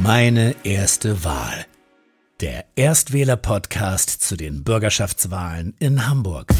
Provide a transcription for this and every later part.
Meine erste Wahl. Der Erstwähler-Podcast zu den Bürgerschaftswahlen in Hamburg.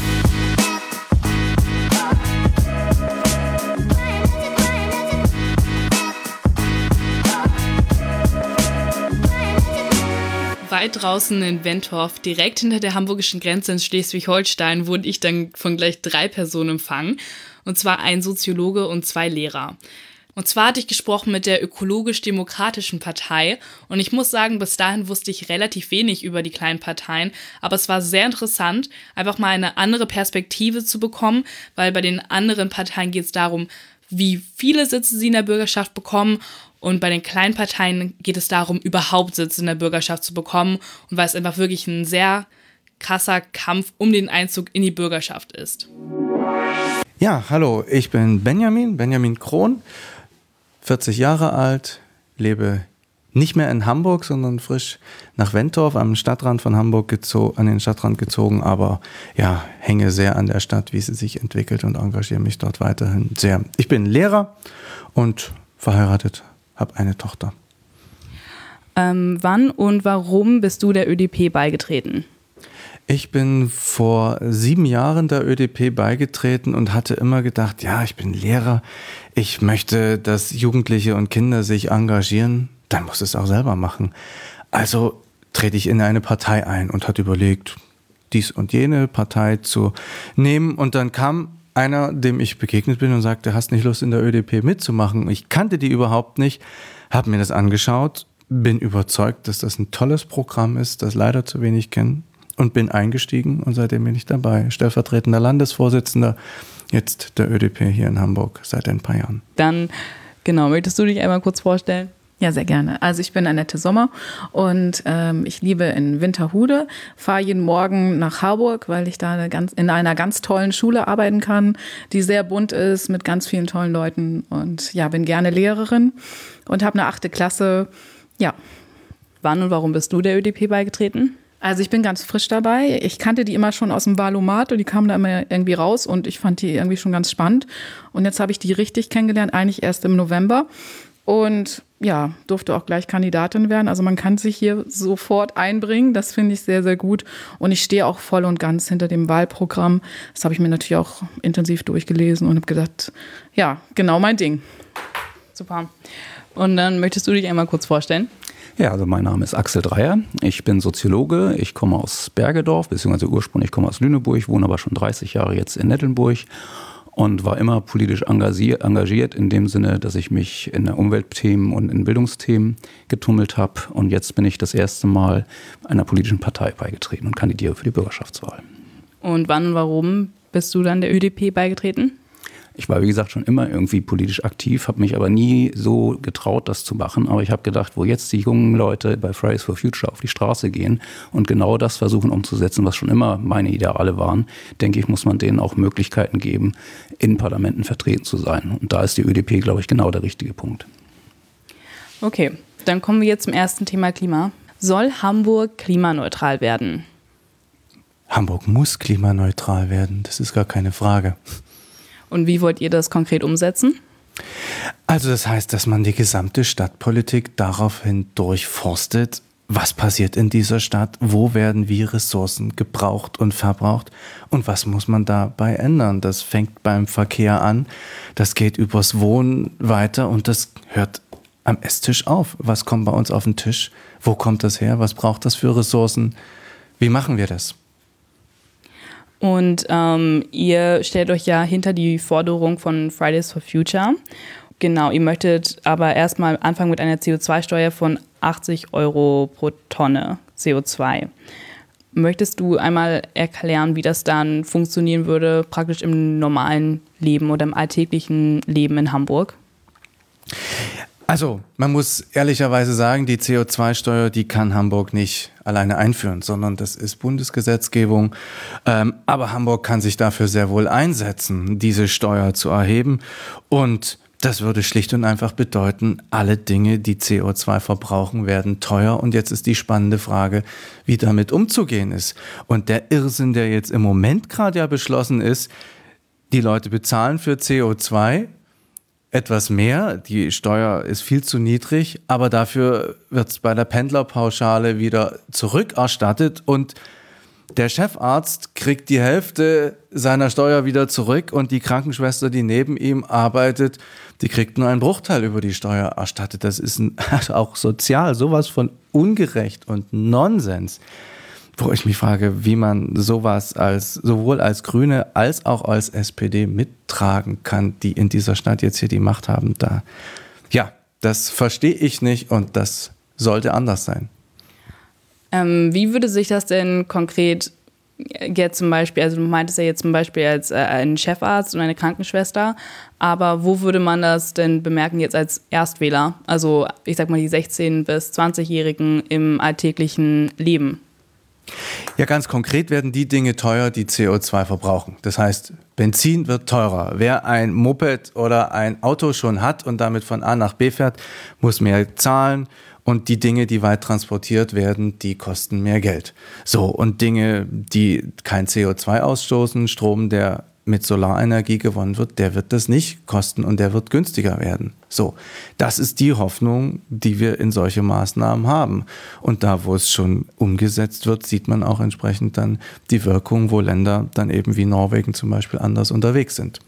Weit draußen in Wentorf, direkt hinter der hamburgischen Grenze in Schleswig-Holstein, wurde ich dann von gleich 3 Personen empfangen. Und zwar ein Soziologe und 2 Lehrer. Und zwar hatte ich gesprochen mit der ökologisch-demokratischen Partei. Und ich muss sagen, bis dahin wusste ich relativ wenig über die kleinen Parteien. Aber es war sehr interessant, einfach mal eine andere Perspektive zu bekommen, weil bei den anderen Parteien geht es darum, wie viele Sitze sie in der Bürgerschaft bekommen. Und bei den kleinen Parteien geht es darum, überhaupt Sitze in der Bürgerschaft zu bekommen. Und weil es einfach wirklich ein sehr krasser Kampf um den Einzug in die Bürgerschaft ist. Ja, hallo, ich bin Benjamin Krohn, 40 Jahre alt, lebe nicht mehr in Hamburg, sondern frisch nach Wentorf am Stadtrand von Hamburg an den Stadtrand gezogen, aber ja, hänge sehr an der Stadt, wie sie sich entwickelt und engagiere mich dort weiterhin sehr. Ich bin Lehrer und verheiratet, habe eine Tochter. Wann und warum bist du der ÖDP beigetreten? Ich bin vor 7 Jahren der ÖDP beigetreten und hatte immer gedacht, ja, ich bin Lehrer, ich möchte, dass Jugendliche und Kinder sich engagieren, dann muss es auch selber machen. Also trete ich in eine Partei ein und hatte überlegt, dies und jene Partei zu nehmen. Und dann kam einer, dem ich begegnet bin und sagte, hast nicht Lust in der ÖDP mitzumachen? Ich kannte die überhaupt nicht, habe mir das angeschaut, bin überzeugt, dass das ein tolles Programm ist, das leider zu wenig kennen. Und bin eingestiegen und seitdem bin ich dabei. Stellvertretender Landesvorsitzender, jetzt der ÖDP hier in Hamburg seit ein paar Jahren. Dann, möchtest du dich einmal kurz vorstellen? Ja, sehr gerne. Also ich bin Annette Sommer und ich lebe in Winterhude, fahre jeden Morgen nach Harburg, weil ich da in einer ganz tollen Schule arbeiten kann, die sehr bunt ist mit ganz vielen tollen Leuten und ja, bin gerne Lehrerin und habe eine 8. Klasse. Ja. Wann und warum bist du der ÖDP beigetreten? Also ich bin ganz frisch dabei. Ich kannte die immer schon aus dem Wahlomat und die kamen da immer irgendwie raus und ich fand die irgendwie schon ganz spannend. Und jetzt habe ich die richtig kennengelernt, eigentlich erst im November. Und ja, durfte auch gleich Kandidatin werden. Also man kann sich hier sofort einbringen. Das finde ich sehr, sehr gut. Und ich stehe auch voll und ganz hinter dem Wahlprogramm. Das habe ich mir natürlich auch intensiv durchgelesen und habe gedacht, ja, genau mein Ding. Super. Und dann möchtest du dich einmal kurz vorstellen? Ja, also mein Name ist Axel Dreier. Ich bin Soziologe. Ich komme aus Bergedorf, beziehungsweise ursprünglich komme aus Lüneburg, wohne aber schon 30 Jahre jetzt in Nettelnburg und war immer politisch engagiert in dem Sinne, dass ich mich in Umweltthemen und in Bildungsthemen getummelt habe. Und jetzt bin ich das erste Mal einer politischen Partei beigetreten und kandidiere für die Bürgerschaftswahl. Und wann und warum bist du dann der ÖDP beigetreten? Ich war, wie gesagt, schon immer irgendwie politisch aktiv, habe mich aber nie so getraut, das zu machen. Aber ich habe gedacht, wo jetzt die jungen Leute bei Fridays for Future auf die Straße gehen und genau das versuchen umzusetzen, was schon immer meine Ideale waren, denke ich, muss man denen auch Möglichkeiten geben, in Parlamenten vertreten zu sein. Und da ist die ÖDP, glaube ich, genau der richtige Punkt. Okay, dann kommen wir jetzt zum ersten Thema Klima. Soll Hamburg klimaneutral werden? Hamburg muss klimaneutral werden, das ist gar keine Frage. Und wie wollt ihr das konkret umsetzen? Also das heißt, dass man die gesamte Stadtpolitik daraufhin durchforstet, was passiert in dieser Stadt, wo werden wie Ressourcen gebraucht und verbraucht und was muss man dabei ändern. Das fängt beim Verkehr an, das geht übers Wohnen weiter und das hört am Esstisch auf. Was kommt bei uns auf den Tisch? Wo kommt das her? Was braucht das für Ressourcen? Wie machen wir das? Und ihr stellt euch ja hinter die Forderung von Fridays for Future. Genau, ihr möchtet aber erstmal anfangen mit einer CO2-Steuer von 80 Euro pro Tonne CO2. Möchtest du einmal erklären, wie das dann funktionieren würde, praktisch im normalen Leben oder im alltäglichen Leben in Hamburg? Also, man muss ehrlicherweise sagen, die CO2-Steuer, die kann Hamburg nicht alleine einführen, sondern das ist Bundesgesetzgebung. Aber Hamburg kann sich dafür sehr wohl einsetzen, diese Steuer zu erheben. Und das würde schlicht und einfach bedeuten, alle Dinge, die CO2 verbrauchen, werden teuer. Und jetzt ist die spannende Frage, wie damit umzugehen ist. Und der Irrsinn, der jetzt im Moment gerade ja beschlossen ist, die Leute bezahlen für CO2, etwas mehr. Die Steuer ist viel zu niedrig, aber dafür wird es bei der Pendlerpauschale wieder zurückerstattet und der Chefarzt kriegt die Hälfte seiner Steuer wieder zurück und die Krankenschwester, die neben ihm arbeitet, die kriegt nur einen Bruchteil über die Steuer erstattet. Das ist auch sozial sowas von ungerecht und Nonsens, wo ich mich frage, wie man sowas sowohl als Grüne als auch als SPD mittragen kann, die in dieser Stadt jetzt hier die Macht haben. Das verstehe ich nicht und das sollte anders sein. Wie würde sich das denn konkret jetzt zum Beispiel, also du meintest ja jetzt zum Beispiel als ein Chefarzt und eine Krankenschwester, aber wo würde man das denn bemerken jetzt als Erstwähler? Also ich sag mal die 16- bis 20-Jährigen im alltäglichen Leben. Ja, ganz konkret werden die Dinge teuer, die CO2 verbrauchen. Das heißt, Benzin wird teurer. Wer ein Moped oder ein Auto schon hat und damit von A nach B fährt, muss mehr zahlen. Und die Dinge, die weit transportiert werden, die kosten mehr Geld. So, und Dinge, die kein CO2 ausstoßen, Strom, der mit Solarenergie gewonnen wird, der wird das nicht kosten und der wird günstiger werden. So, das ist die Hoffnung, die wir in solche Maßnahmen haben. Und da, wo es schon umgesetzt wird, sieht man auch entsprechend dann die Wirkung, wo Länder dann eben wie Norwegen zum Beispiel anders unterwegs sind.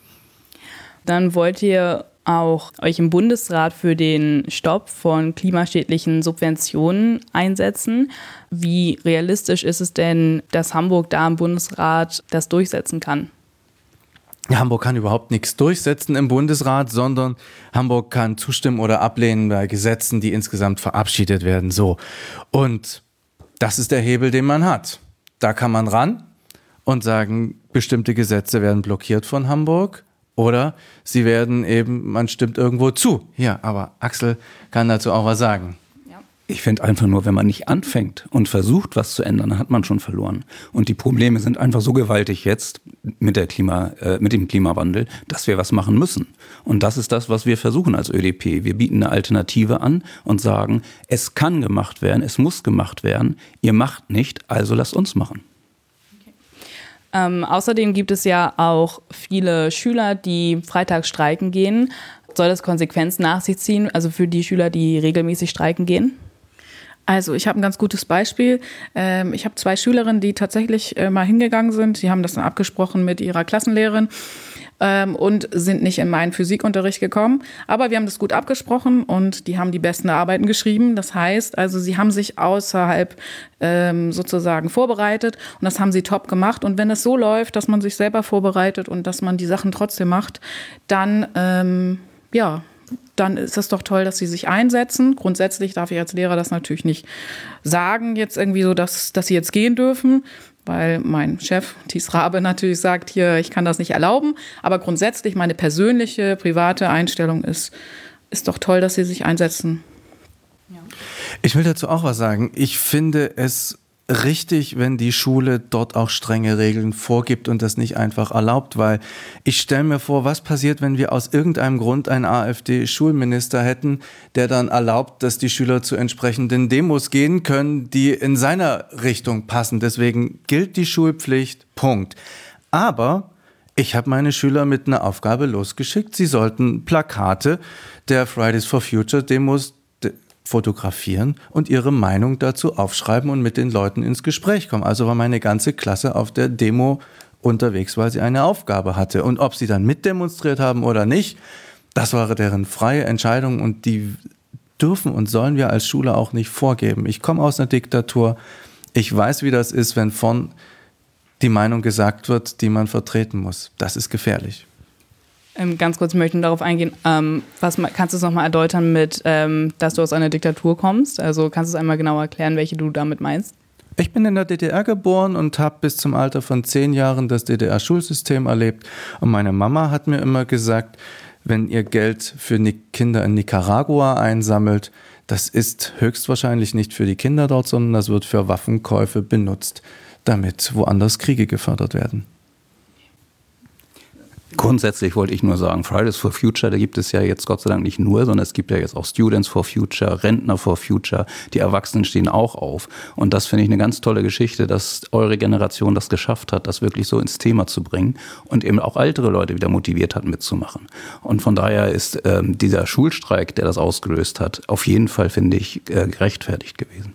Dann wollt ihr auch euch im Bundesrat für den Stopp von klimaschädlichen Subventionen einsetzen. Wie realistisch ist es denn, dass Hamburg da im Bundesrat das durchsetzen kann? Ja, Hamburg kann überhaupt nichts durchsetzen im Bundesrat, sondern Hamburg kann zustimmen oder ablehnen bei Gesetzen, die insgesamt verabschiedet werden. So. Und das ist der Hebel, den man hat. Da kann man ran und sagen, bestimmte Gesetze werden blockiert von Hamburg. Oder sie werden eben, man stimmt irgendwo zu. Ja, aber Axel kann dazu auch was sagen. Ich finde einfach nur, wenn man nicht anfängt und versucht, was zu ändern, dann hat man schon verloren. Und die Probleme sind einfach so gewaltig jetzt mit dem Klimawandel, dass wir was machen müssen. Und das ist das, was wir versuchen als ÖDP. Wir bieten eine Alternative an und sagen, es kann gemacht werden, es muss gemacht werden. Ihr macht nicht, also lasst uns machen. Außerdem gibt es ja auch viele Schüler, die freitags streiken gehen. Soll das Konsequenzen nach sich ziehen, also für die Schüler, die regelmäßig streiken gehen? Also ich habe ein ganz gutes Beispiel. Ich habe 2 Schülerinnen, die tatsächlich mal hingegangen sind. Sie haben das dann abgesprochen mit ihrer Klassenlehrerin und sind nicht in meinen Physikunterricht gekommen. Aber wir haben das gut abgesprochen und die haben die besten Arbeiten geschrieben. Das heißt, also sie haben sich außerhalb sozusagen vorbereitet und das haben sie top gemacht. Und wenn es so läuft, dass man sich selber vorbereitet und dass man die Sachen trotzdem macht, dann dann ist es doch toll, dass sie sich einsetzen. Grundsätzlich darf ich als Lehrer das natürlich nicht sagen, jetzt irgendwie so, dass sie jetzt gehen dürfen, weil mein Chef, Thies Rabe, natürlich sagt, hier, ich kann das nicht erlauben. Aber grundsätzlich meine persönliche, private Einstellung ist doch toll, dass sie sich einsetzen. Ja. Ich will dazu auch was sagen. Ich finde es richtig, wenn die Schule dort auch strenge Regeln vorgibt und das nicht einfach erlaubt, weil ich stelle mir vor, was passiert, wenn wir aus irgendeinem Grund einen AfD-Schulminister hätten, der dann erlaubt, dass die Schüler zu entsprechenden Demos gehen können, die in seiner Richtung passen. Deswegen gilt die Schulpflicht, Punkt. Aber ich habe meine Schüler mit einer Aufgabe losgeschickt. Sie sollten Plakate der Fridays for Future Demos fotografieren und ihre Meinung dazu aufschreiben und mit den Leuten ins Gespräch kommen. Also war meine ganze Klasse auf der Demo unterwegs, weil sie eine Aufgabe hatte. Und ob sie dann mitdemonstriert haben oder nicht, das war deren freie Entscheidung und die dürfen und sollen wir als Schule auch nicht vorgeben. Ich komme aus einer Diktatur. Ich weiß, wie das ist, wenn von die Meinung gesagt wird, die man vertreten muss. Das ist gefährlich. Ganz kurz möchte ich darauf eingehen, kannst du es nochmal erläutern mit, dass du aus einer Diktatur kommst? Also kannst du es einmal genau erklären, welche du damit meinst? Ich bin in der DDR geboren und habe bis zum Alter von 10 Jahren das DDR-Schulsystem erlebt. Und meine Mama hat mir immer gesagt, wenn ihr Geld für Kinder in Nicaragua einsammelt, das ist höchstwahrscheinlich nicht für die Kinder dort, sondern das wird für Waffenkäufe benutzt, damit woanders Kriege gefördert werden. Grundsätzlich wollte ich nur sagen, Fridays for Future, da gibt es ja jetzt Gott sei Dank nicht nur, sondern es gibt ja jetzt auch Students for Future, Rentner for Future, die Erwachsenen stehen auch auf. Und das finde ich eine ganz tolle Geschichte, dass eure Generation das geschafft hat, das wirklich so ins Thema zu bringen und eben auch ältere Leute wieder motiviert hat, mitzumachen. Und von daher ist dieser Schulstreik, der das ausgelöst hat, auf jeden Fall, finde ich, gerechtfertigt gewesen.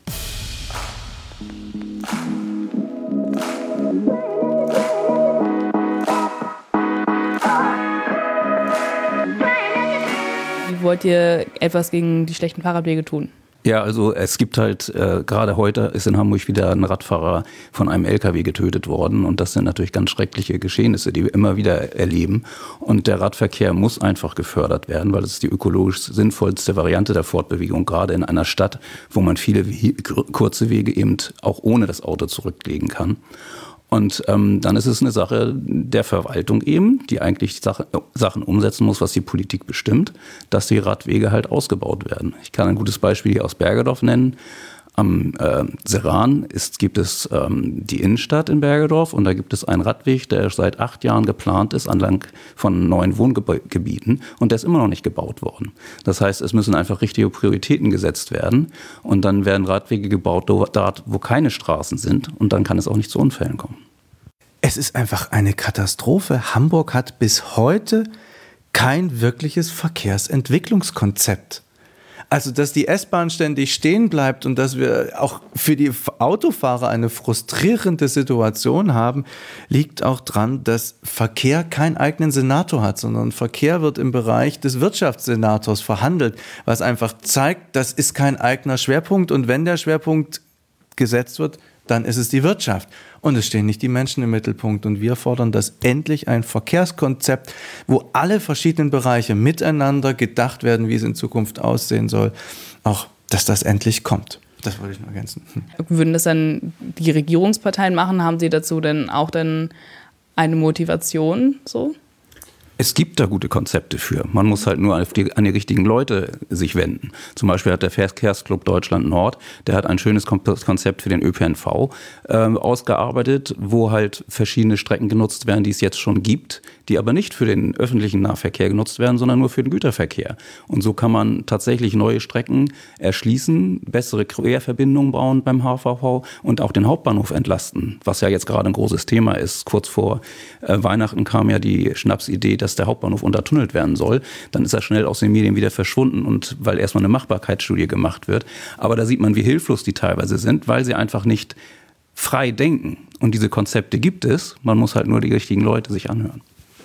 Wollt ihr etwas gegen die schlechten Fahrradwege tun? Ja, also es gibt halt, gerade heute ist in Hamburg wieder ein Radfahrer von einem LKW getötet worden und das sind natürlich ganz schreckliche Geschehnisse, die wir immer wieder erleben und der Radverkehr muss einfach gefördert werden, weil es ist die ökologisch sinnvollste Variante der Fortbewegung, gerade in einer Stadt, wo man viele kurze Wege eben auch ohne das Auto zurücklegen kann. Und dann ist es eine Sache der Verwaltung eben, die eigentlich Sachen umsetzen muss, was die Politik bestimmt, dass die Radwege halt ausgebaut werden. Ich kann ein gutes Beispiel hier aus Bergedorf nennen. Am Seran gibt es die Innenstadt in Bergedorf und da gibt es einen Radweg, der seit 8 Jahren geplant ist, entlang von neuen Wohngebieten und der ist immer noch nicht gebaut worden. Das heißt, es müssen einfach richtige Prioritäten gesetzt werden und dann werden Radwege gebaut dort, wo keine Straßen sind und dann kann es auch nicht zu Unfällen kommen. Es ist einfach eine Katastrophe. Hamburg hat bis heute kein wirkliches Verkehrsentwicklungskonzept. Also, dass die S-Bahn ständig stehen bleibt und dass wir auch für die Autofahrer eine frustrierende Situation haben, liegt auch daran, dass Verkehr keinen eigenen Senator hat, sondern Verkehr wird im Bereich des Wirtschaftssenators verhandelt, was einfach zeigt, das ist kein eigener Schwerpunkt und wenn der Schwerpunkt gesetzt wird, dann ist es die Wirtschaft. Und es stehen nicht die Menschen im Mittelpunkt. Und wir fordern, dass endlich ein Verkehrskonzept, wo alle verschiedenen Bereiche miteinander gedacht werden, wie es in Zukunft aussehen soll, auch, dass das endlich kommt. Das wollte ich noch ergänzen. Würden das dann die Regierungsparteien machen? Haben sie dazu denn auch dann eine Motivation so? Es gibt da gute Konzepte für. Man muss halt nur an die richtigen Leute sich wenden. Zum Beispiel hat der Verkehrsclub Deutschland Nord, der hat ein schönes Konzept für den ÖPNV ausgearbeitet, wo halt verschiedene Strecken genutzt werden, die es jetzt schon gibt, die aber nicht für den öffentlichen Nahverkehr genutzt werden, sondern nur für den Güterverkehr. Und so kann man tatsächlich neue Strecken erschließen, bessere Querverbindungen bauen beim HVV und auch den Hauptbahnhof entlasten, was ja jetzt gerade ein großes Thema ist. Kurz vor Weihnachten kam ja die Schnapsidee, dass der Hauptbahnhof untertunnelt werden soll, dann ist er schnell aus den Medien wieder verschwunden und weil erstmal eine Machbarkeitsstudie gemacht wird. Aber da sieht man, wie hilflos die teilweise sind, weil sie einfach nicht frei denken. Und diese Konzepte gibt es, man muss halt nur die richtigen Leute sich anhören.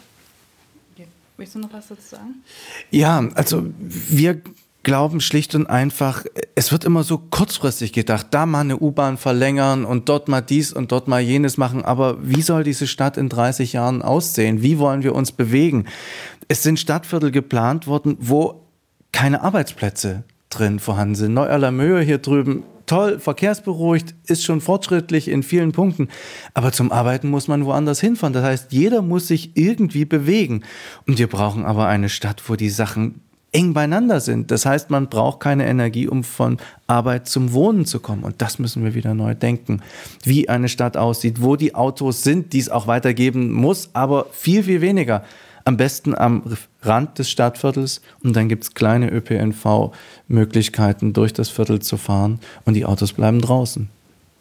Okay. Willst du noch was dazu sagen? Ja, also wir glauben schlicht und einfach, es wird immer so kurzfristig gedacht, da mal eine U-Bahn verlängern und dort mal dies und dort mal jenes machen, aber wie soll diese Stadt in 30 Jahren aussehen? Wie wollen wir uns bewegen? Es sind Stadtviertel geplant worden, wo keine Arbeitsplätze drin vorhanden sind. Neu-Allermöhe hier drüben, toll, verkehrsberuhigt, ist schon fortschrittlich in vielen Punkten, aber zum Arbeiten muss man woanders hinfahren. Das heißt, jeder muss sich irgendwie bewegen und wir brauchen aber eine Stadt, wo die Sachen eng beieinander sind. Das heißt, man braucht keine Energie, um von Arbeit zum Wohnen zu kommen. Und das müssen wir wieder neu denken. Wie eine Stadt aussieht, wo die Autos sind, die es auch weitergeben muss, aber viel, viel weniger. Am besten am Rand des Stadtviertels und dann gibt es kleine ÖPNV-Möglichkeiten, durch das Viertel zu fahren und die Autos bleiben draußen.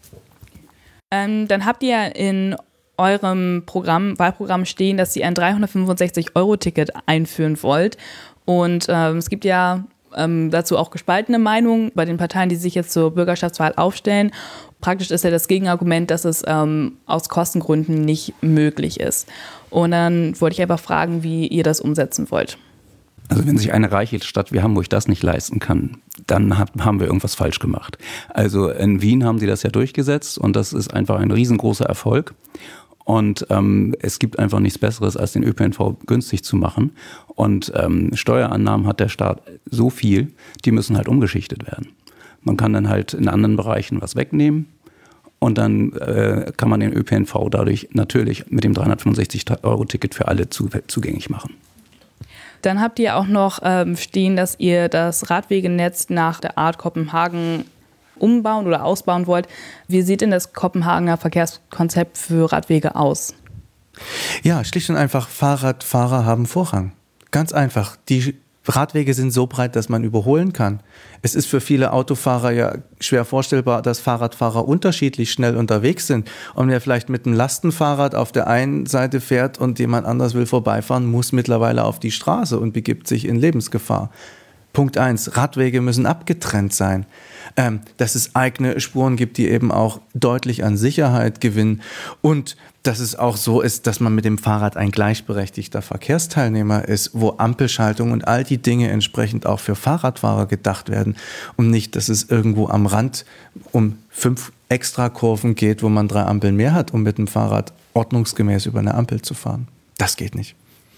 Dann habt ihr in eurem Wahlprogramm stehen, dass ihr ein 365-Euro-Ticket einführen wollt. Und es gibt ja dazu auch gespaltene Meinungen bei den Parteien, die sich jetzt zur Bürgerschaftswahl aufstellen. Praktisch ist ja das Gegenargument, dass es aus Kostengründen nicht möglich ist. Und dann wollte ich einfach fragen, wie ihr das umsetzen wollt. Also wenn sich eine reiche Stadt wie Hamburg das nicht leisten kann, dann haben wir irgendwas falsch gemacht. Also in Wien haben sie das ja durchgesetzt und das ist einfach ein riesengroßer Erfolg. Und es gibt einfach nichts Besseres, als den ÖPNV günstig zu machen. Und Steuerannahmen hat der Staat so viel, die müssen halt umgeschichtet werden. Man kann dann halt in anderen Bereichen was wegnehmen und dann kann man den ÖPNV dadurch natürlich mit dem 365-Euro-Ticket für alle zugänglich machen. Dann habt ihr auch noch stehen, dass ihr das Radwegenetz nach der Art Kopenhagen umbauen oder ausbauen wollt. Wie sieht denn das Kopenhagener Verkehrskonzept für Radwege aus? Ja, schlicht und einfach, Fahrradfahrer haben Vorrang. Ganz einfach. Die Radwege sind so breit, dass man überholen kann. Es ist für viele Autofahrer ja schwer vorstellbar, dass Fahrradfahrer unterschiedlich schnell unterwegs sind. Und wer vielleicht mit einem Lastenfahrrad auf der einen Seite fährt und jemand anders will vorbeifahren, muss mittlerweile auf die Straße und begibt sich in Lebensgefahr. Punkt 1, Radwege müssen abgetrennt sein. Dass es eigene Spuren gibt, die eben auch deutlich an Sicherheit gewinnen und dass es auch so ist, dass man mit dem Fahrrad ein gleichberechtigter Verkehrsteilnehmer ist, wo Ampelschaltung und all die Dinge entsprechend auch für Fahrradfahrer gedacht werden und nicht, dass es irgendwo am Rand um 5 Extrakurven geht, wo man 3 Ampeln mehr hat, um mit dem Fahrrad ordnungsgemäß über eine Ampel zu fahren. Das geht nicht.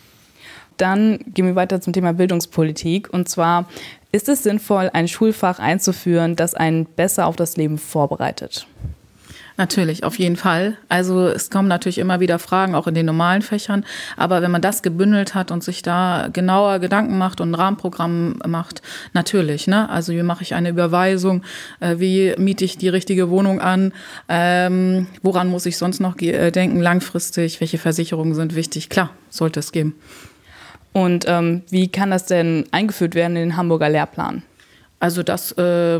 Dann gehen wir weiter zum Thema Bildungspolitik. Und zwar, ist es sinnvoll, ein Schulfach einzuführen, das einen besser auf das Leben vorbereitet? Natürlich, auf jeden Fall. Also es kommen natürlich immer wieder Fragen, auch in den normalen Fächern. Aber wenn man das gebündelt hat und sich da genauer Gedanken macht und ein Rahmenprogramm macht, natürlich. Ne? Also wie mache ich eine Überweisung? Wie miete ich die richtige Wohnung an? Woran muss ich sonst noch denken langfristig? Welche Versicherungen sind wichtig? Klar, sollte es geben. Und wie kann das denn eingeführt werden in den Hamburger Lehrplan? Also das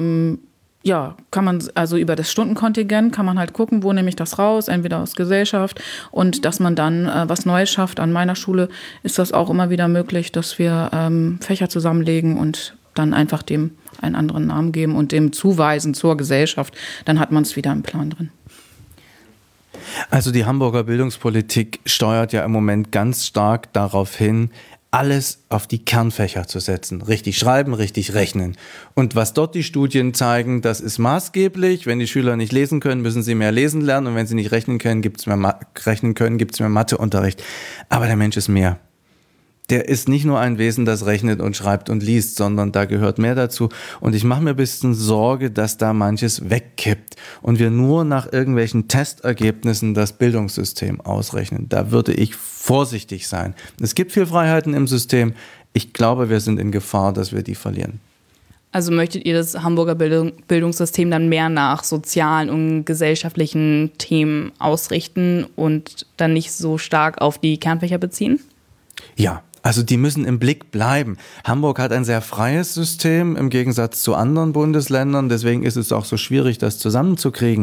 kann man, also über das Stundenkontingent kann man halt gucken, wo nehme ich das raus, entweder aus Gesellschaft und dass man dann was Neues schafft. An meiner Schule ist das auch immer wieder möglich, dass wir Fächer zusammenlegen und dann einfach dem einen anderen Namen geben und dem zuweisen zur Gesellschaft. Dann hat man es wieder im Plan drin. Also die Hamburger Bildungspolitik steuert ja im Moment ganz stark darauf hin, alles auf die Kernfächer zu setzen. Richtig schreiben, richtig rechnen. Und was dort die Studien zeigen, das ist maßgeblich. Wenn die Schüler nicht lesen können, müssen sie mehr lesen lernen. Und wenn sie nicht rechnen können, gibt's mehr Matheunterricht. Aber der Mensch ist mehr. Der ist nicht nur ein Wesen, das rechnet und schreibt und liest, sondern da gehört mehr dazu. Und ich mache mir ein bisschen Sorge, dass da manches wegkippt und wir nur nach irgendwelchen Testergebnissen das Bildungssystem ausrechnen. Da würde ich vorsichtig sein. Es gibt viel Freiheiten im System. Ich glaube, wir sind in Gefahr, dass wir die verlieren. Also möchtet ihr das Hamburger Bildungssystem dann mehr nach sozialen und gesellschaftlichen Themen ausrichten und dann nicht so stark auf die Kernfächer beziehen? Ja. Also die müssen im Blick bleiben. Hamburg hat ein sehr freies System im Gegensatz zu anderen Bundesländern. Deswegen ist es auch so schwierig, das zusammenzukriegen.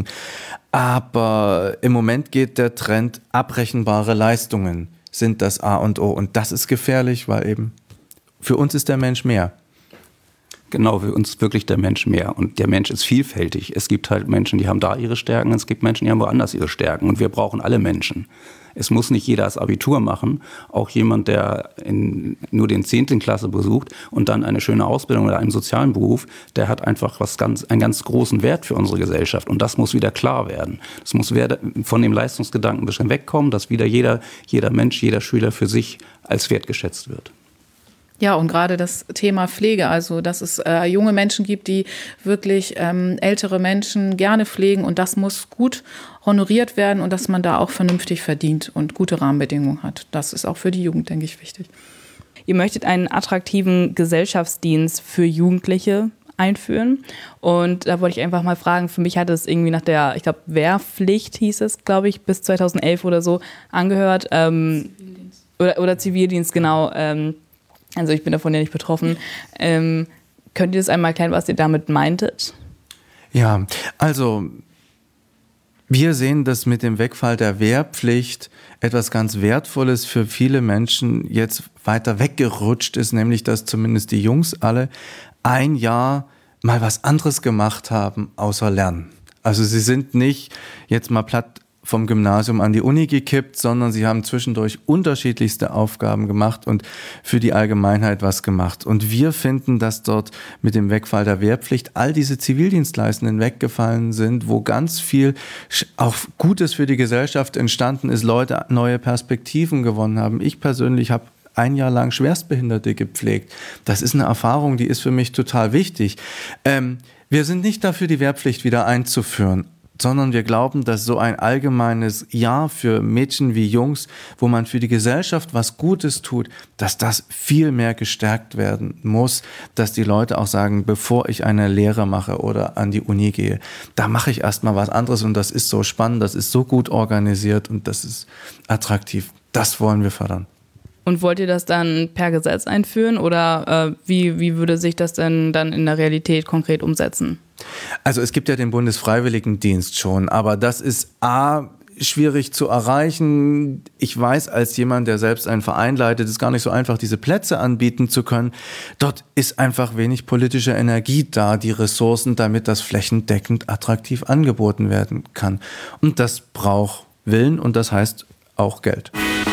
Aber im Moment geht der Trend, abrechenbare Leistungen sind das A und O. Und das ist gefährlich, weil eben für uns ist der Mensch mehr. Genau, für uns ist wirklich der Mensch mehr. Und der Mensch ist vielfältig. Es gibt halt Menschen, die haben da ihre Stärken. Es gibt Menschen, die haben woanders ihre Stärken. Und wir brauchen alle Menschen. Es muss nicht jeder das Abitur machen. Auch jemand, der nur den 10. Klasse besucht und dann eine schöne Ausbildung oder einen sozialen Beruf, der hat einfach einen ganz großen Wert für unsere Gesellschaft. Und das muss wieder klar werden. Es muss von dem Leistungsgedanken ein bisschen wegkommen, dass wieder jeder Mensch, jeder Schüler für sich als wertgeschätzt wird. Ja, und gerade das Thema Pflege, also dass es junge Menschen gibt, die wirklich ältere Menschen gerne pflegen und das muss gut honoriert werden und dass man da auch vernünftig verdient und gute Rahmenbedingungen hat. Das ist auch für die Jugend, denke ich, wichtig. Ihr möchtet einen attraktiven Gesellschaftsdienst für Jugendliche einführen und da wollte ich einfach mal fragen, für mich hat es irgendwie nach der, ich glaube, Wehrpflicht hieß es, glaube ich, bis 2011 oder so angehört. Oder Zivildienst, genau. Also ich bin davon ja nicht betroffen. Könnt ihr das einmal erklären, was ihr damit meintet? Ja, also wir sehen, dass mit dem Wegfall der Wehrpflicht etwas ganz Wertvolles für viele Menschen jetzt weiter weggerutscht ist, nämlich dass zumindest die Jungs alle ein Jahr mal was anderes gemacht haben, außer Lernen. Also sie sind nicht jetzt mal platt vom Gymnasium an die Uni gekippt, sondern sie haben zwischendurch unterschiedlichste Aufgaben gemacht und für die Allgemeinheit was gemacht. Und wir finden, dass dort mit dem Wegfall der Wehrpflicht all diese Zivildienstleistenden weggefallen sind, wo ganz viel auch Gutes für die Gesellschaft entstanden ist, Leute neue Perspektiven gewonnen haben. Ich persönlich habe ein Jahr lang Schwerstbehinderte gepflegt. Das ist eine Erfahrung, die ist für mich total wichtig. Wir sind nicht dafür, die Wehrpflicht wieder einzuführen. sondern wir glauben, dass so ein allgemeines Ja für Mädchen wie Jungs, wo man für die Gesellschaft was Gutes tut, dass das viel mehr gestärkt werden muss, dass die Leute auch sagen, bevor ich eine Lehre mache oder an die Uni gehe, da mache ich erstmal was anderes und das ist so spannend, das ist so gut organisiert und das ist attraktiv. Das wollen wir fördern. Und wollt ihr das dann per Gesetz einführen oder wie würde sich das denn dann in der Realität konkret umsetzen? Also es gibt ja den Bundesfreiwilligendienst schon, aber das ist schwierig zu erreichen. Ich weiß als jemand, der selbst einen Verein leitet, ist gar nicht so einfach, diese Plätze anbieten zu können. Dort ist einfach wenig politische Energie da, die Ressourcen, damit das flächendeckend attraktiv angeboten werden kann. Und das braucht Willen und das heißt auch Geld.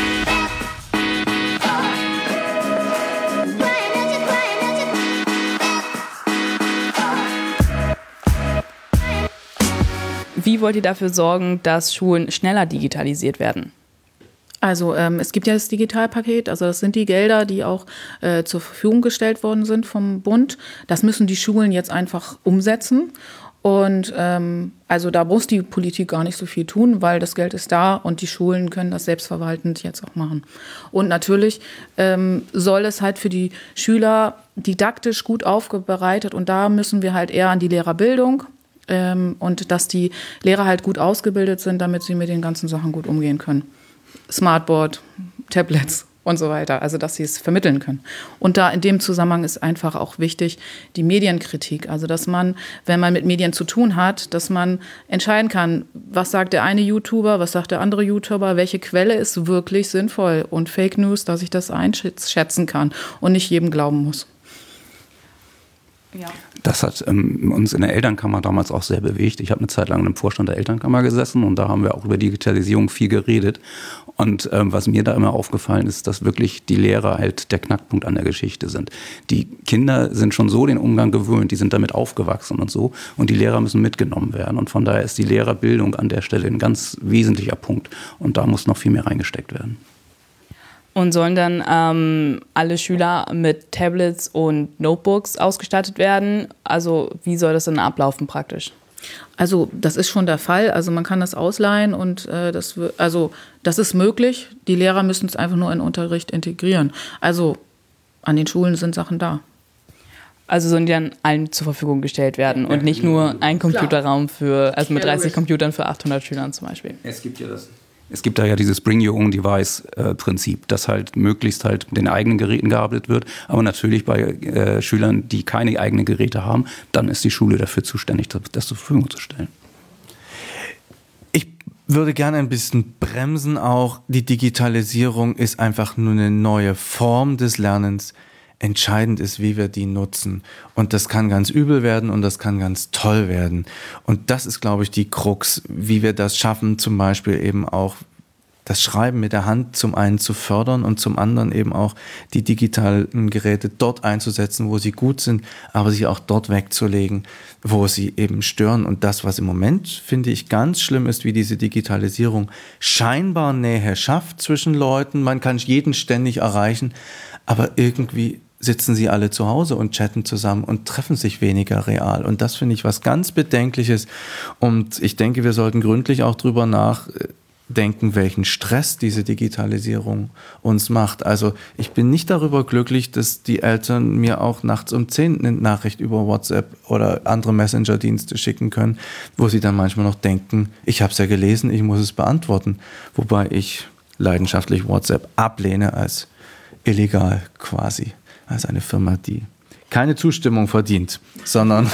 Wie wollt ihr dafür sorgen, dass Schulen schneller digitalisiert werden? Also es gibt ja das Digitalpaket, also das sind die Gelder, die auch zur Verfügung gestellt worden sind vom Bund. Das müssen die Schulen jetzt einfach umsetzen. Und also da muss die Politik gar nicht so viel tun, weil das Geld ist da und die Schulen können das selbstverwaltend jetzt auch machen. Und natürlich soll es halt für die Schüler didaktisch gut aufbereitet und da müssen wir halt eher an die Lehrerbildung und dass die Lehrer halt gut ausgebildet sind, damit sie mit den ganzen Sachen gut umgehen können. Smartboard, Tablets und so weiter, also dass sie es vermitteln können. Und da in dem Zusammenhang ist einfach auch wichtig die Medienkritik, also dass man, wenn man mit Medien zu tun hat, dass man entscheiden kann, was sagt der eine YouTuber, was sagt der andere YouTuber, welche Quelle ist wirklich sinnvoll und Fake News, dass ich das einschätzen kann und nicht jedem glauben muss. Ja. Das hat uns in der Elternkammer damals auch sehr bewegt. Ich habe eine Zeit lang im Vorstand der Elternkammer gesessen und da haben wir auch über Digitalisierung viel geredet. Und was mir da immer aufgefallen ist, dass wirklich die Lehrer halt der Knackpunkt an der Geschichte sind. Die Kinder sind schon so den Umgang gewöhnt, die sind damit aufgewachsen und so. Und die Lehrer müssen mitgenommen werden. Und von daher ist die Lehrerbildung an der Stelle ein ganz wesentlicher Punkt. Und da muss noch viel mehr reingesteckt werden. Und sollen dann alle Schüler mit Tablets und Notebooks ausgestattet werden? Also wie soll das denn ablaufen praktisch? Also das ist schon der Fall. Also man kann das ausleihen und das ist möglich. Die Lehrer müssen es einfach nur in den Unterricht integrieren. Also an den Schulen sind Sachen da. Also sollen die dann allen zur Verfügung gestellt werden und nicht nur ein Computerraum mit 30 Computern für 800 Schülern zum Beispiel? Es gibt da ja dieses Bring Your Own Device-Prinzip, dass halt möglichst halt mit den eigenen Geräten gearbeitet wird. Aber natürlich bei Schülern, die keine eigenen Geräte haben, dann ist die Schule dafür zuständig, das zur Verfügung zu stellen. Ich würde gerne ein bisschen bremsen auch. Die Digitalisierung ist einfach nur eine neue Form des Lernens. Entscheidend ist, wie wir die nutzen. Und das kann ganz übel werden und das kann ganz toll werden. Und das ist, glaube ich, die Krux, wie wir das schaffen, zum Beispiel eben auch das Schreiben mit der Hand zum einen zu fördern und zum anderen eben auch die digitalen Geräte dort einzusetzen, wo sie gut sind, aber sie auch dort wegzulegen, wo sie eben stören. Und das, was im Moment, finde ich, ganz schlimm ist, wie diese Digitalisierung scheinbar Nähe schafft zwischen Leuten. Man kann jeden ständig erreichen, aber irgendwie sitzen sie alle zu Hause und chatten zusammen und treffen sich weniger real. Und das finde ich was ganz Bedenkliches. Und ich denke, wir sollten gründlich auch drüber nachdenken, welchen Stress diese Digitalisierung uns macht. Also ich bin nicht darüber glücklich, dass die Eltern mir auch nachts um 10 eine Nachricht über WhatsApp oder andere Messenger-Dienste schicken können, wo sie dann manchmal noch denken, ich habe es ja gelesen, ich muss es beantworten. Wobei ich leidenschaftlich WhatsApp ablehne als illegal quasi. Als eine Firma, die keine Zustimmung verdient, sondern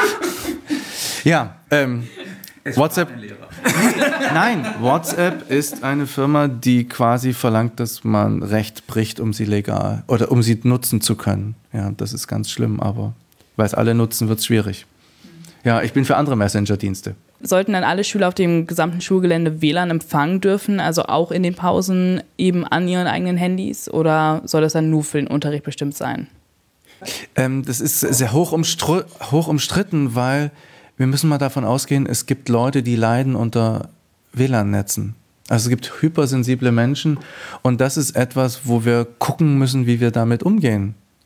ja, WhatsApp. Nein, WhatsApp ist eine Firma, die quasi verlangt, dass man Recht bricht, um sie legal oder um sie nutzen zu können. Ja, das ist ganz schlimm, aber weil es alle nutzen, wird es schwierig. Ja, ich bin für andere Messenger-Dienste. Sollten dann alle Schüler auf dem gesamten Schulgelände WLAN empfangen dürfen, also auch in den Pausen eben an ihren eigenen Handys, oder soll das dann nur für den Unterricht bestimmt sein? Das ist sehr hoch umstritten, weil wir müssen mal davon ausgehen, es gibt Leute, die leiden unter WLAN-Netzen. Also es gibt hypersensible Menschen und das ist etwas, wo wir gucken müssen, wie wir damit umgehen.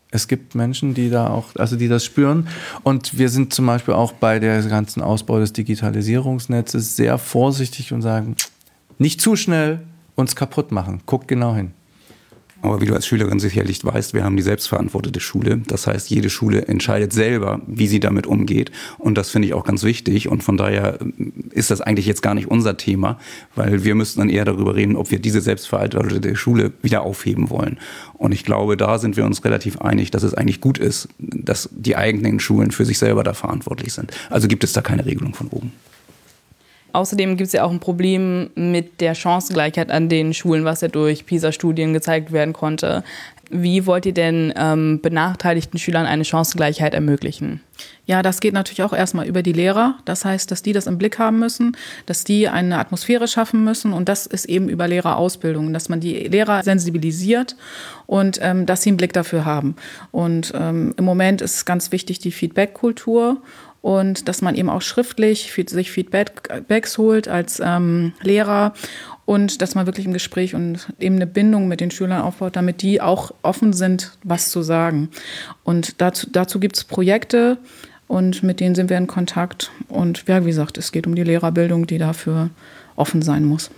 Es gibt Menschen, die da auch, also die das spüren. Und wir sind zum Beispiel auch bei der ganzen Ausbau des Digitalisierungsnetzes sehr vorsichtig und sagen, nicht zu schnell uns kaputt machen. Guckt genau hin. Aber wie du als Schülerin sicherlich weißt, wir haben die selbstverantwortete Schule. Das heißt, jede Schule entscheidet selber, wie sie damit umgeht. Und das finde ich auch ganz wichtig. Und von daher ist das eigentlich jetzt gar nicht unser Thema, weil wir müssten dann eher darüber reden, ob wir diese selbstverantwortete Schule wieder aufheben wollen. Und ich glaube, da sind wir uns relativ einig, dass es eigentlich gut ist, dass die eigenen Schulen für sich selber da verantwortlich sind. Also gibt es da keine Regelung von oben. Außerdem gibt es ja auch ein Problem mit der Chancengleichheit an den Schulen, was ja durch PISA-Studien gezeigt werden konnte. Wie wollt ihr denn benachteiligten Schülern eine Chancengleichheit ermöglichen? Ja, das geht natürlich auch erstmal über die Lehrer. Das heißt, dass die das im Blick haben müssen, dass die eine Atmosphäre schaffen müssen. Und das ist eben über Lehrerausbildung, dass man die Lehrer sensibilisiert und dass sie einen Blick dafür haben. Und im Moment ist ganz wichtig die Feedback-Kultur. Und dass man eben auch schriftlich sich Feedbacks holt als Lehrer und dass man wirklich im Gespräch und eben eine Bindung mit den Schülern aufbaut, damit die auch offen sind, was zu sagen. Und dazu gibt es Projekte und mit denen sind wir in Kontakt. Und ja, wie gesagt, es geht um die Lehrerbildung, die dafür offen sein muss.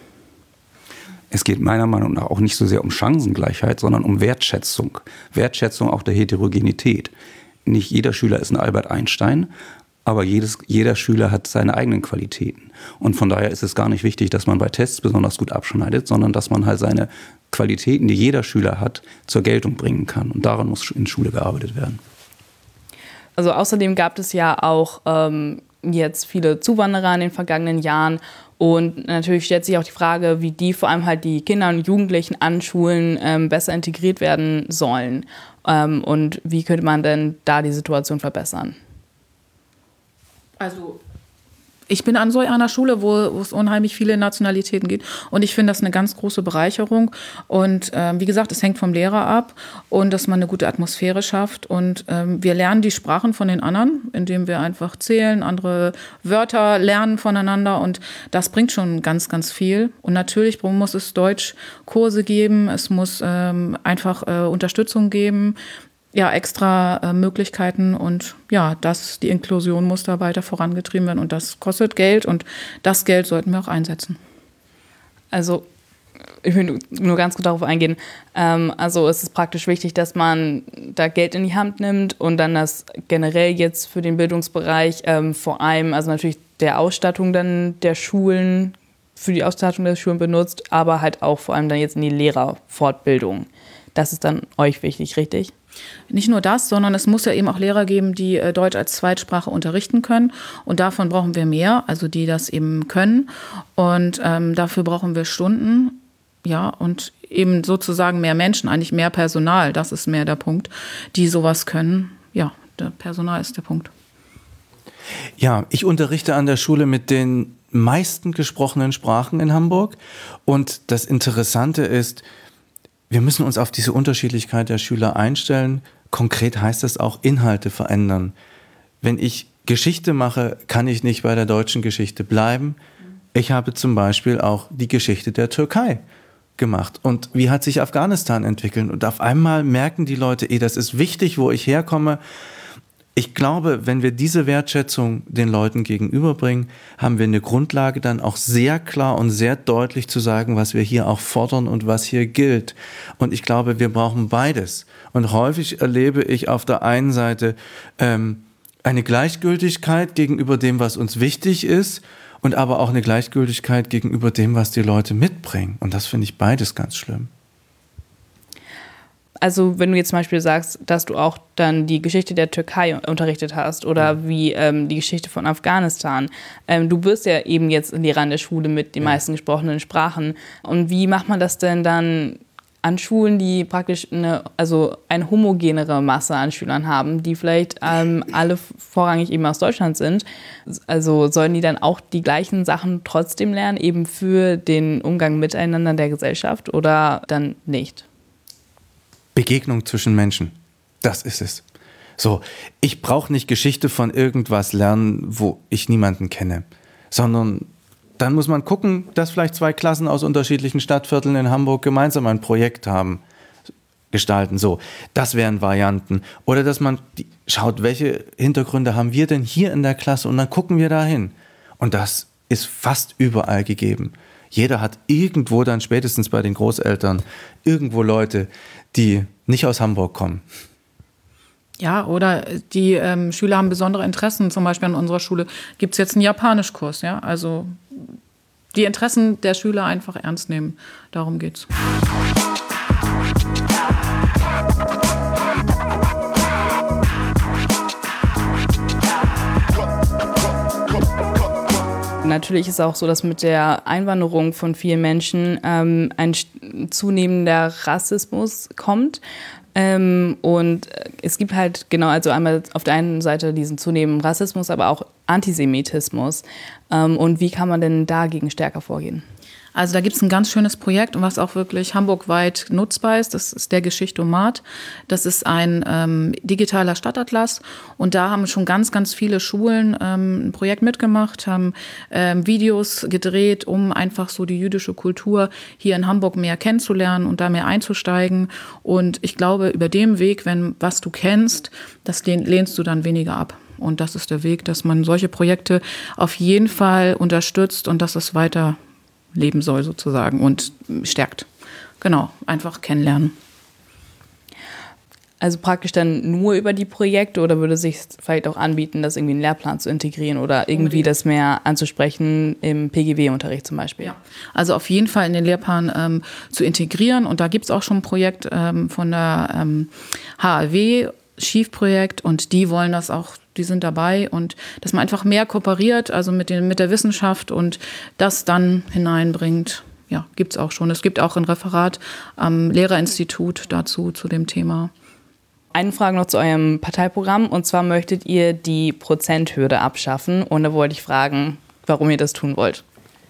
Es geht meiner Meinung nach auch nicht so sehr um Chancengleichheit, sondern um Wertschätzung. Wertschätzung auch der Heterogenität. Nicht jeder Schüler ist ein Albert Einstein, aber jeder Schüler hat seine eigenen Qualitäten. Und von daher ist es gar nicht wichtig, dass man bei Tests besonders gut abschneidet, sondern dass man halt seine Qualitäten, die jeder Schüler hat, zur Geltung bringen kann. Und daran muss in Schule gearbeitet werden. Also außerdem gab es ja auch jetzt viele Zuwanderer in den vergangenen Jahren. Und natürlich stellt sich auch die Frage, wie die vor allem halt die Kinder und Jugendlichen an Schulen besser integriert werden sollen. Und wie könnte man denn da die Situation verbessern? Also ich bin an so einer Schule, wo es unheimlich viele Nationalitäten gibt und ich finde das eine ganz große Bereicherung und wie gesagt, es hängt vom Lehrer ab und dass man eine gute Atmosphäre schafft und wir lernen die Sprachen von den anderen, indem wir einfach zählen, andere Wörter lernen voneinander und das bringt schon ganz, ganz viel und natürlich muss es Deutschkurse geben, es muss einfach Unterstützung geben, ja, extra Möglichkeiten und ja, die Inklusion muss da weiter vorangetrieben werden und das kostet Geld und das Geld sollten wir auch einsetzen. Also ich will nur ganz gut darauf eingehen. Also es ist praktisch wichtig, dass man da Geld in die Hand nimmt und dann das generell jetzt für den Bildungsbereich vor allem, also natürlich der Ausstattung dann der Schulen, für die Ausstattung der Schulen benutzt, aber halt auch vor allem dann jetzt in die Lehrerfortbildung. Das ist dann euch wichtig, richtig? Nicht nur das, sondern es muss ja eben auch Lehrer geben, die Deutsch als Zweitsprache unterrichten können. Und davon brauchen wir mehr, also die das eben können. Und dafür brauchen wir Stunden, ja, und eben sozusagen mehr Menschen, eigentlich mehr Personal. Das ist mehr der Punkt, die sowas können. Ja, der Personal ist der Punkt. Ja, ich unterrichte an der Schule mit den meisten gesprochenen Sprachen in Hamburg. Und das Interessante ist, wir müssen uns auf diese Unterschiedlichkeit der Schüler einstellen. Konkret heißt das auch Inhalte verändern. Wenn ich Geschichte mache, kann ich nicht bei der deutschen Geschichte bleiben. Ich habe zum Beispiel auch die Geschichte der Türkei gemacht. Und wie hat sich Afghanistan entwickelt? Und auf einmal merken die Leute, das ist wichtig, wo ich herkomme. Ich glaube, wenn wir diese Wertschätzung den Leuten gegenüberbringen, haben wir eine Grundlage, dann auch sehr klar und sehr deutlich zu sagen, was wir hier auch fordern und was hier gilt. Und ich glaube, wir brauchen beides. Und häufig erlebe ich auf der einen Seite eine Gleichgültigkeit gegenüber dem, was uns wichtig ist, und aber auch eine Gleichgültigkeit gegenüber dem, was die Leute mitbringen. Und das finde ich beides ganz schlimm. Also wenn du jetzt zum Beispiel sagst, dass du auch dann die Geschichte der Türkei unterrichtet hast oder wie die Geschichte von Afghanistan. Du bist ja eben jetzt Lehrer an der Schule mit den meisten gesprochenen Sprachen. Und wie macht man das denn dann an Schulen, die praktisch eine homogenere Masse an Schülern haben, die vielleicht alle vorrangig eben aus Deutschland sind? Also sollen die dann auch die gleichen Sachen trotzdem lernen, eben für den Umgang miteinander der Gesellschaft oder dann nicht? Begegnung zwischen Menschen, das ist es. So, ich brauche nicht Geschichte von irgendwas lernen, wo ich niemanden kenne, sondern dann muss man gucken, dass vielleicht 2 Klassen aus unterschiedlichen Stadtvierteln in Hamburg gemeinsam ein Projekt haben. gestalten. So, das wären Varianten. Oder dass man schaut, welche Hintergründe haben wir denn hier in der Klasse und dann gucken wir da hin. Und das ist fast überall gegeben. Jeder hat irgendwo dann spätestens bei den Großeltern irgendwo Leute, die nicht aus Hamburg kommen. Ja, oder die Schüler haben besondere Interessen. Zum Beispiel an unserer Schule gibt es jetzt einen Japanischkurs. Ja? Also die Interessen der Schüler einfach ernst nehmen. Darum geht's. Natürlich ist auch so, dass mit der Einwanderung von vielen Menschen ein zunehmender Rassismus kommt. Und es gibt halt genau, also einmal auf der einen Seite diesen zunehmenden Rassismus, aber auch Antisemitismus. Und wie kann man denn dagegen stärker vorgehen? Also da gibt es ein ganz schönes Projekt, was auch wirklich hamburgweit nutzbar ist. Das ist der Geschichtomat. Das ist ein digitaler Stadtatlas. Und da haben schon ganz, ganz viele Schulen ein Projekt mitgemacht, haben Videos gedreht, um einfach so die jüdische Kultur hier in Hamburg mehr kennenzulernen und da mehr einzusteigen. Und ich glaube, über dem Weg, wenn was du kennst, das lehnst du dann weniger ab. Und das ist der Weg, dass man solche Projekte auf jeden Fall unterstützt und dass es weiter leben soll sozusagen und stärkt. Genau, einfach kennenlernen. Also praktisch dann nur über die Projekte oder würde es sich vielleicht auch anbieten, das irgendwie in den Lehrplan zu integrieren oder irgendwie das mehr anzusprechen im PGW-Unterricht zum Beispiel? Ja, also auf jeden Fall in den Lehrplan zu integrieren und da gibt es auch schon ein Projekt von der HAW, Schief-Projekt und die wollen das auch, die sind dabei und dass man einfach mehr kooperiert, also mit der Wissenschaft und das dann hineinbringt. Ja, gibt es auch schon. Es gibt auch ein Referat am Lehrerinstitut dazu, zu dem Thema. Eine Frage noch zu eurem Parteiprogramm und zwar möchtet ihr die Prozenthürde abschaffen und da wollte ich fragen, warum ihr das tun wollt.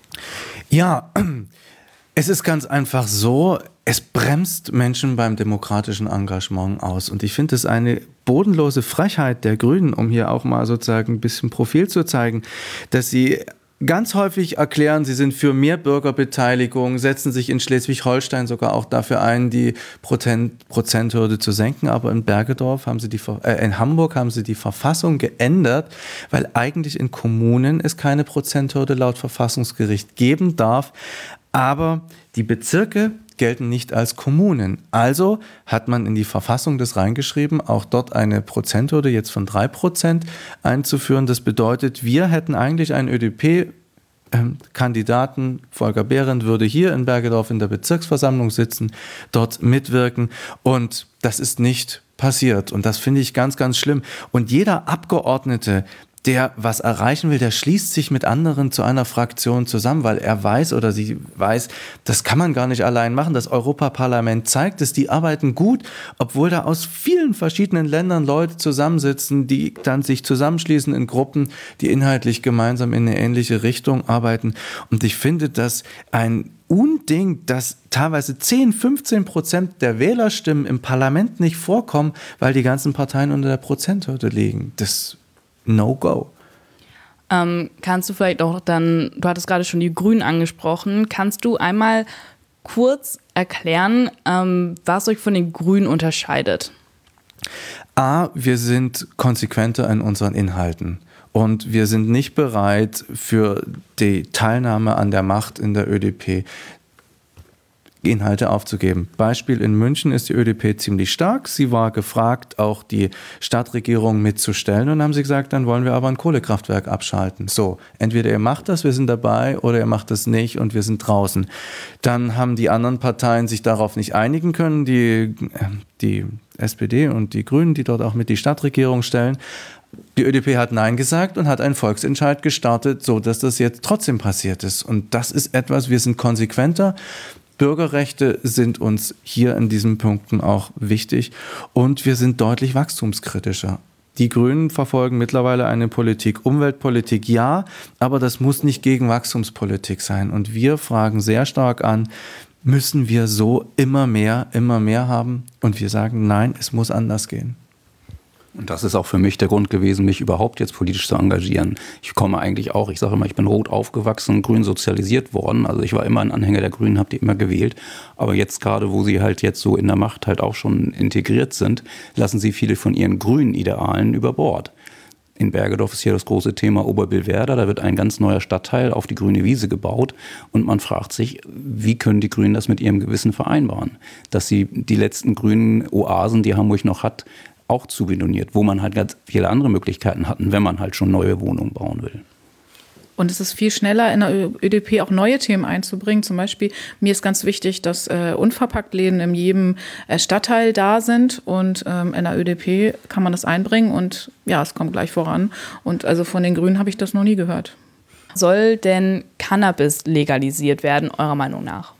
Ja, es ist ganz einfach so, es bremst Menschen beim demokratischen Engagement aus. Und ich finde es eine bodenlose Frechheit der Grünen, um hier auch mal sozusagen ein bisschen Profil zu zeigen, dass sie ganz häufig erklären, sie sind für mehr Bürgerbeteiligung, setzen sich in Schleswig-Holstein sogar auch dafür ein, die Prozenthürde zu senken. Aber in Bergedorf in Hamburg haben sie die Verfassung geändert, weil eigentlich in Kommunen es keine Prozenthürde laut Verfassungsgericht geben darf. Aber die Bezirke gelten nicht als Kommunen. Also hat man in die Verfassung das reingeschrieben, auch dort eine Prozenthürde jetzt von 3% einzuführen. Das bedeutet, wir hätten eigentlich einen ÖDP-Kandidaten, Volker Behrendt würde hier in Bergedorf in der Bezirksversammlung sitzen, dort mitwirken und das ist nicht passiert. Und das finde ich ganz, ganz schlimm. Und jeder Abgeordnete, der was erreichen will, der schließt sich mit anderen zu einer Fraktion zusammen, weil er weiß oder sie weiß, das kann man gar nicht allein machen. Das Europaparlament zeigt es, die arbeiten gut, obwohl da aus vielen verschiedenen Ländern Leute zusammensitzen, die dann sich zusammenschließen in Gruppen, die inhaltlich gemeinsam in eine ähnliche Richtung arbeiten. Und ich finde das ein Unding, dass teilweise 10-15% der Wählerstimmen im Parlament nicht vorkommen, weil die ganzen Parteien unter der Prozenthürde liegen. Das No-Go. Kannst du vielleicht auch dann, du hattest gerade schon die Grünen angesprochen, kannst du einmal kurz erklären, was euch von den Grünen unterscheidet? Wir sind konsequenter in unseren Inhalten. Und wir sind nicht bereit für die Teilnahme an der Macht in der ÖDP Inhalte aufzugeben. Beispiel: In München ist die ÖDP ziemlich stark. Sie war gefragt, auch die Stadtregierung mitzustellen und haben sie gesagt, dann wollen wir aber ein Kohlekraftwerk abschalten. So, entweder ihr macht das, wir sind dabei, oder ihr macht das nicht und wir sind draußen. Dann haben die anderen Parteien sich darauf nicht einigen können, die SPD und die Grünen, die dort auch mit die Stadtregierung stellen. Die ÖDP hat Nein gesagt und hat einen Volksentscheid gestartet, so dass das jetzt trotzdem passiert ist. Und das ist etwas, wir sind konsequenter. Bürgerrechte sind uns hier in diesen Punkten auch wichtig und wir sind deutlich wachstumskritischer. Die Grünen verfolgen mittlerweile eine Politik, Umweltpolitik, ja, aber das muss nicht gegen Wachstumspolitik sein. Und wir fragen sehr stark an, müssen wir so immer mehr haben? Und wir sagen, nein, es muss anders gehen. Und das ist auch für mich der Grund gewesen, mich überhaupt jetzt politisch zu engagieren. Ich komme eigentlich auch, ich sage immer, ich bin rot aufgewachsen, grün sozialisiert worden. Also ich war immer ein Anhänger der Grünen, habe die immer gewählt. Aber jetzt gerade, wo sie halt jetzt so in der Macht halt auch schon integriert sind, lassen sie viele von ihren grünen Idealen über Bord. In Bergedorf ist hier das große Thema Oberbillwerder. Da wird ein ganz neuer Stadtteil auf die grüne Wiese gebaut. Und man fragt sich, wie können die Grünen das mit ihrem Gewissen vereinbaren? Dass sie die letzten grünen Oasen, die Hamburg noch hat, auch zubetoniert, wo man halt ganz viele andere Möglichkeiten hatten, wenn man halt schon neue Wohnungen bauen will. Und es ist viel schneller, in der ÖDP auch neue Themen einzubringen. Zum Beispiel, mir ist ganz wichtig, dass Unverpacktläden in jedem Stadtteil da sind. Und in der ÖDP kann man das einbringen. Und ja, es kommt gleich voran. Und also von den Grünen habe ich das noch nie gehört. Soll denn Cannabis legalisiert werden, eurer Meinung nach?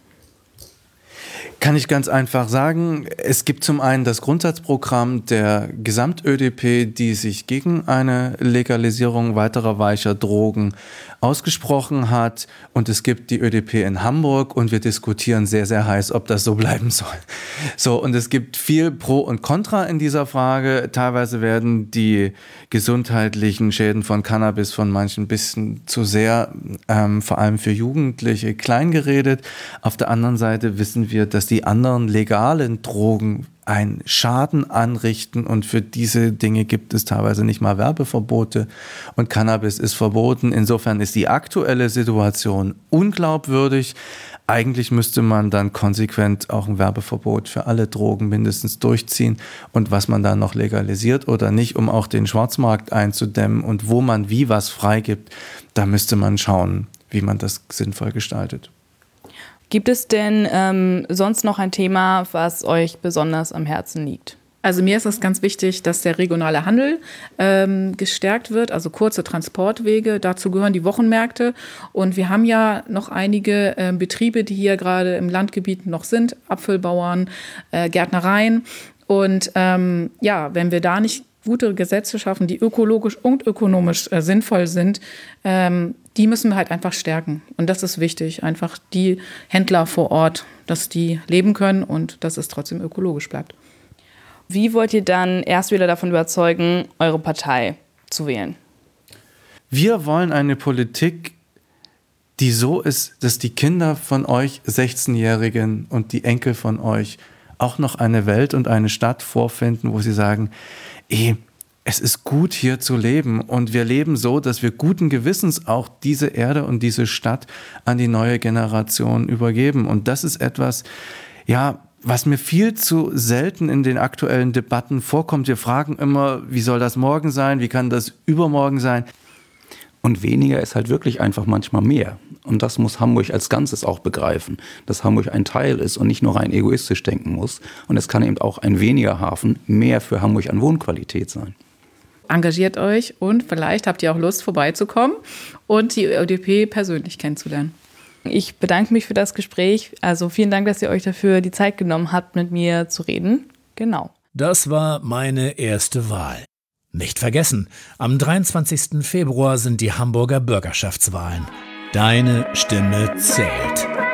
Kann ich ganz einfach sagen, es gibt zum einen das Grundsatzprogramm der Gesamt-ÖDP, die sich gegen eine Legalisierung weiterer weicher Drogen ausgesprochen hat. Und es gibt die ÖDP in Hamburg und wir diskutieren sehr, sehr heiß, ob das so bleiben soll. So, und es gibt viel Pro und Contra in dieser Frage. Teilweise werden die gesundheitlichen Schäden von Cannabis von manchen ein bisschen zu sehr, vor allem für Jugendliche, kleingeredet. Auf der anderen Seite wissen wir, dass die anderen legalen Drogen einen Schaden anrichten und für diese Dinge gibt es teilweise nicht mal Werbeverbote und Cannabis ist verboten. Insofern ist die aktuelle Situation unglaubwürdig. Eigentlich müsste man dann konsequent auch ein Werbeverbot für alle Drogen mindestens durchziehen und was man dann noch legalisiert oder nicht, um auch den Schwarzmarkt einzudämmen und wo man wie was freigibt, da müsste man schauen, wie man das sinnvoll gestaltet. Gibt es denn sonst noch ein Thema, was euch besonders am Herzen liegt? Also mir ist es ganz wichtig, dass der regionale Handel gestärkt wird, also kurze Transportwege. Dazu gehören die Wochenmärkte. Und wir haben ja noch einige Betriebe, die hier gerade im Landgebiet noch sind, Apfelbauern, Gärtnereien. Und wenn wir da nicht gute Gesetze schaffen, die ökologisch und ökonomisch sinnvoll sind, die müssen wir halt einfach stärken. Und das ist wichtig, einfach die Händler vor Ort, dass die leben können und dass es trotzdem ökologisch bleibt. Wie wollt ihr dann Erstwähler davon überzeugen, eure Partei zu wählen? Wir wollen eine Politik, die so ist, dass die Kinder von euch 16-Jährigen und die Enkel von euch auch noch eine Welt und eine Stadt vorfinden, wo sie sagen, es ist gut, hier zu leben und wir leben so, dass wir guten Gewissens auch diese Erde und diese Stadt an die neue Generation übergeben. Und das ist etwas, was mir viel zu selten in den aktuellen Debatten vorkommt. Wir fragen immer, wie soll das morgen sein, wie kann das übermorgen sein? Und weniger ist halt wirklich einfach manchmal mehr. Und das muss Hamburg als Ganzes auch begreifen, dass Hamburg ein Teil ist und nicht nur rein egoistisch denken muss. Und es kann eben auch ein weniger Hafen mehr für Hamburg an Wohnqualität sein. Engagiert euch und vielleicht habt ihr auch Lust, vorbeizukommen und die ÖDP persönlich kennenzulernen. Ich bedanke mich für das Gespräch. Also vielen Dank, dass ihr euch dafür die Zeit genommen habt, mit mir zu reden. Genau. Das war meine erste Wahl. Nicht vergessen, am 23. Februar sind die Hamburger Bürgerschaftswahlen. Deine Stimme zählt.